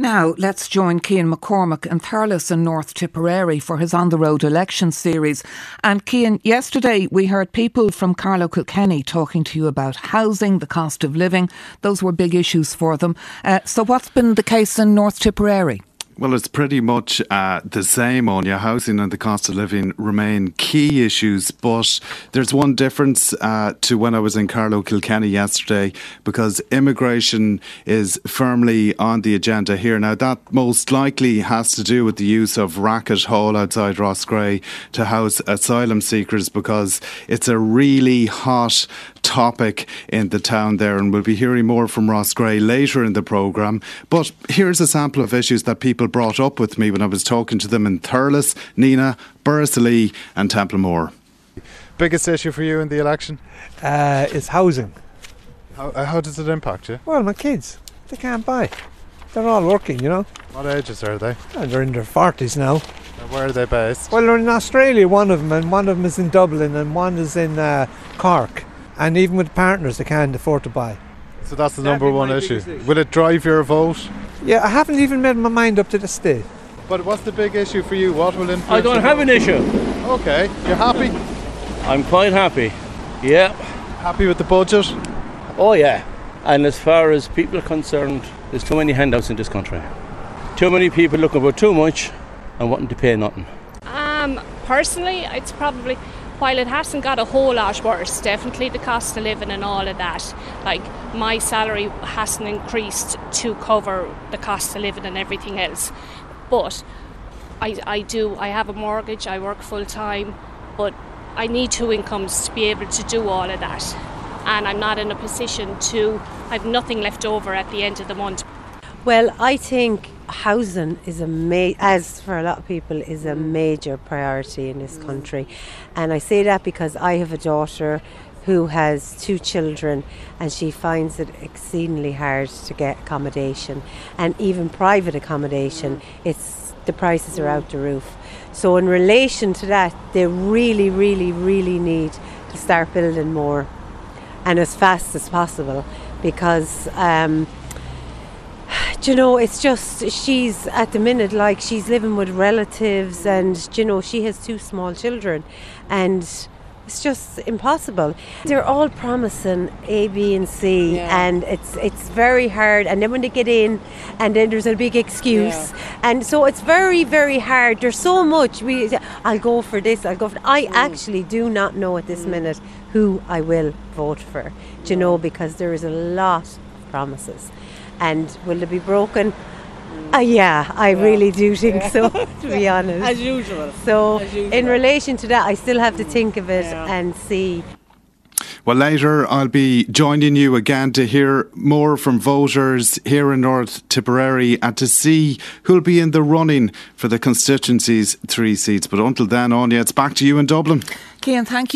Now, let's join Cian McCormack in Thurles in North Tipperary for his On the Road election series. And Cian, yesterday we heard people from Carlow Kilkenny talking to you about housing, the cost of living. Those were big issues for them. So what's been the case in North Tipperary? Well, it's pretty much the same, Anya. Housing and the cost of living remain key issues, but there's one difference to when I was in Carlow Kilkenny yesterday, because immigration is firmly on the agenda here. Now, that most likely has to do with the use of Racket Hall outside Roscrea to house asylum seekers, because it's a really hot topic in the town there, and we'll be hearing more from Roscrea later in the programme. But here's a sample of issues that people brought up with me when I was talking to them in Thurles, Nina, Burrisley and Templemore. Biggest issue for you in the election? Is housing. How does it impact you? Well, my kids, they can't buy. They're all working, you know. What ages are they? They're in their 40s now. And where are they based? Well, they're in Australia, one of them, and one of them is in Dublin and one is in Cork. And even with partners, they can't afford to buy. So that's the number one issue. Will it drive your vote? Yeah, I haven't even made my mind up to this day. But what's the big issue for you? What will influence? I don't have an issue. Okay, you're happy? I'm quite happy. Yeah. Happy with the budget? Oh yeah. And as far as people are concerned, there's too many handouts in this country. Too many people looking for too much and wanting to pay nothing. Personally, it's probably, while it hasn't got a whole lot worse, definitely the cost of living and all of that. Like, my salary hasn't increased to cover the cost of living and everything else. But I have a mortgage, I work full time, but I need two incomes to be able to do all of that. And I'm not in a position I've nothing left over at the end of the month. Well, I think housing is as for a lot of people, is a major priority in this country. And I say that because I have a daughter who has 2 children and she finds it exceedingly hard to get accommodation. And even private accommodation, the prices are out the roof. So in relation to that, they really, really, really need to start building more and as fast as possible, because you know, it's just, she's at the minute, like, she's living with relatives and, you know, she has 2 small children and it's just impossible. They're all promising A, B and C, and it's very hard, and then when they get in and then there's a big excuse, and so it's very, very hard. There's so much, I'll go for this, I actually do not know at this minute who I will vote for, you know, because there is a lot of promises. And will they be broken? I really do think so, to be honest. As usual. So, in relation to that, I still have to think of it and see. Well, later I'll be joining you again to hear more from voters here in North Tipperary and to see who'll be in the running for the constituency's 3 seats. But until then, Anya, it's back to you in Dublin. Cian, thank you.